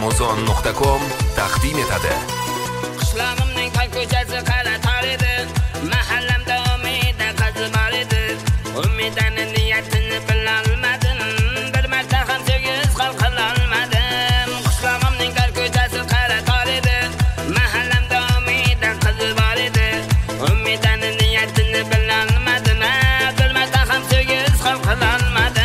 Amazon.com taqdim etadi. Qishlog'imning tol ko'chasi qara tor edi, mahallamda umida qiz bor edi. Umidani niyatini bilolmadim, bir marta ham so'giz qol qilolmadim. Qishlog'imning tol ko'chasi qara tor edi, mahallamda umida qiz bor edi. Umidani niyatini bilolmadim, bir marta ham so'giz qol qilolmadim.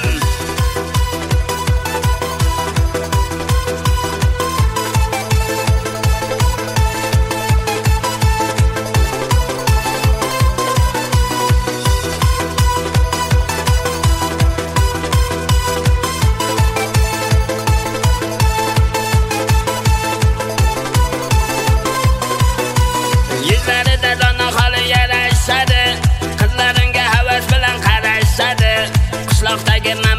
Yuzlarida dona holi yarashadi, qizlarimga havas bilan qarashadi. Qishloqdagi